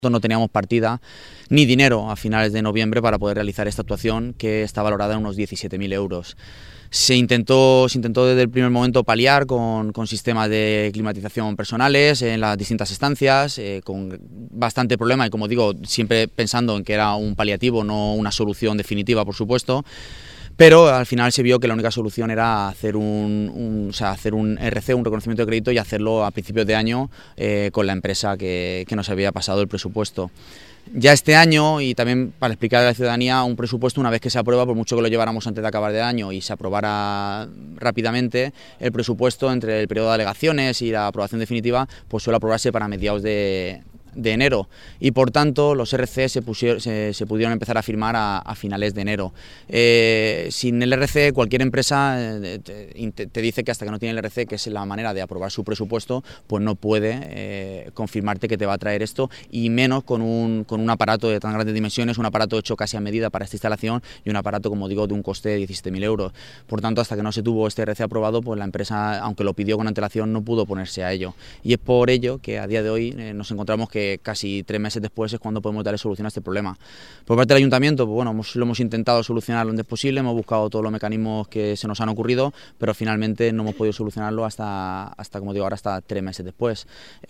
No teníamos partida ni dinero a finales de noviembre para poder realizar esta actuación, que está valorada en unos 17.000 euros. Se intentó desde el primer momento paliar con sistemas de climatización personales en las distintas estancias, con bastante problema y, como digo, siempre pensando en que era un paliativo, no una solución definitiva, por supuesto. Pero al final se vio que la única solución era hacer un RC, un reconocimiento de crédito, y hacerlo a principios de año con la empresa que nos había pasado el presupuesto. Ya este año, y también para explicar a la ciudadanía, un presupuesto, una vez que se aprueba, por mucho que lo lleváramos antes de acabar el año y se aprobara rápidamente, el presupuesto entre el periodo de alegaciones y la aprobación definitiva pues suele aprobarse para mediados de enero, y por tanto los RC se pudieron empezar a firmar a finales de enero. Sin el RC, cualquier empresa te dice que hasta que no tiene el RC, que es la manera de aprobar su presupuesto, pues no puede confirmarte que te va a traer esto, y menos con un aparato de tan grandes dimensiones, un aparato hecho casi a medida para esta instalación, y un aparato, como digo, de un coste de 17.000 euros. Por tanto, hasta que no se tuvo este RC aprobado, pues la empresa, aunque lo pidió con antelación, no pudo ponerse a ello, y es por ello que a día de hoy nos encontramos que casi 3 meses después es cuando podemos darle solución a este problema. Por parte del ayuntamiento, pues bueno, lo hemos intentado solucionar lo antes posible, hemos buscado todos los mecanismos que se nos han ocurrido, pero finalmente no hemos podido solucionarlo hasta como digo ahora, hasta 3 meses después.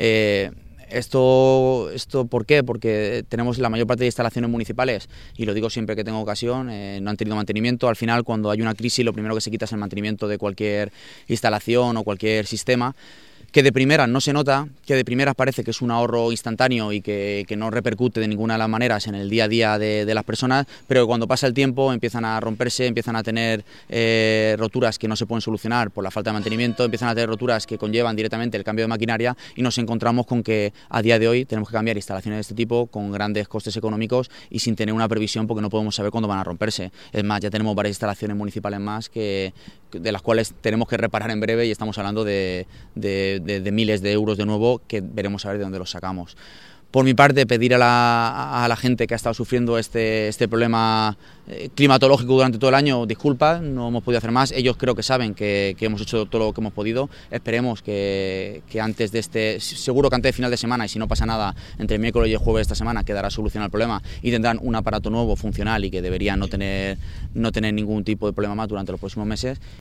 ¿Esto por qué? Porque tenemos la mayor parte de instalaciones municipales, y lo digo siempre que tengo ocasión, no han tenido mantenimiento. Al final, cuando hay una crisis, lo primero que se quita es el mantenimiento de cualquier instalación o cualquier sistema, que de primeras no se nota, que de primeras parece que es un ahorro instantáneo y que no repercute de ninguna de las maneras en el día a día de las personas, pero que cuando pasa el tiempo empiezan a romperse, empiezan a tener roturas que no se pueden solucionar por la falta de mantenimiento, empiezan a tener roturas que conllevan directamente el cambio de maquinaria, y nos encontramos con que a día de hoy tenemos que cambiar instalaciones de este tipo con grandes costes económicos y sin tener una previsión, porque no podemos saber cuándo van a romperse. Es más, ya tenemos varias instalaciones municipales más de las cuales tenemos que reparar en breve, y estamos hablando de miles de euros de nuevo, que veremos a ver de dónde los sacamos. Por mi parte, pedir a la gente que ha estado sufriendo este problema climatológico durante todo el año disculpas, no hemos podido hacer más. Ellos creo que saben que hemos hecho todo lo que hemos podido. Esperemos que antes de seguro que antes de final de semana, y si no pasa nada, entre el miércoles y el jueves de esta semana quedará solucionado el problema y tendrán un aparato nuevo funcional y que debería no tener ningún tipo de problema más durante los próximos meses.